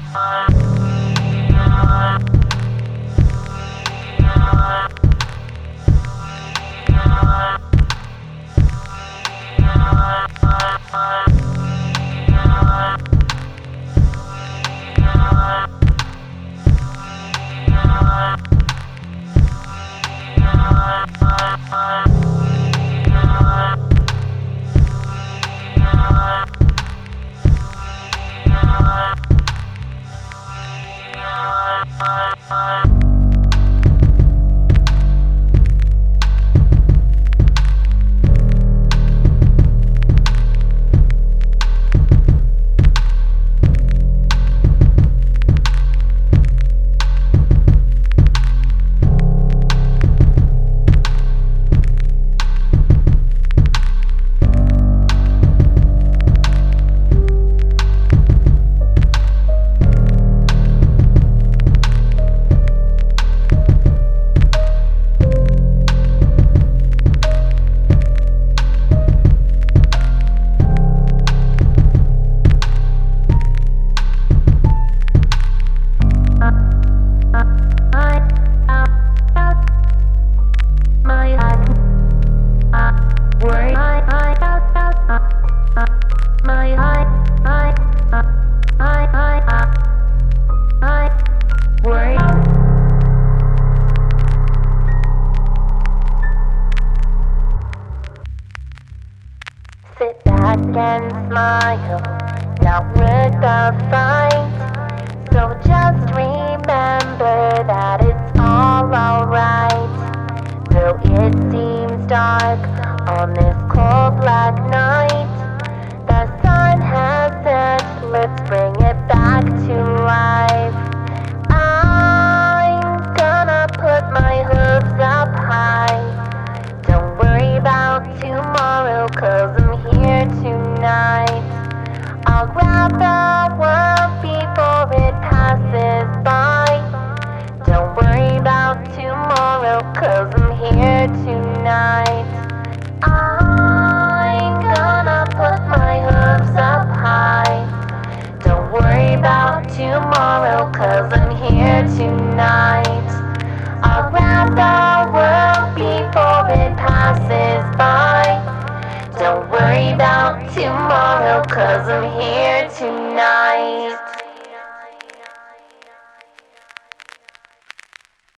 Sit back and smile, not worth the fight. So just remember that it's all alright. Though it seems dark on this cold black night, the sun has set, let's bring it back to life. I'm gonna put my hooves up high. Don't worry about tomorrow, 'cause I'm here tonight. I'll grab the world before it passes by. Don't worry about tomorrow, 'cause I'm here tonight. I'm gonna put my hooves up high. Don't worry about tomorrow, 'cause I'm here tonight. I'll grab the world before it passes by. Don't worry about tomorrow, 'cause I'm here tonight.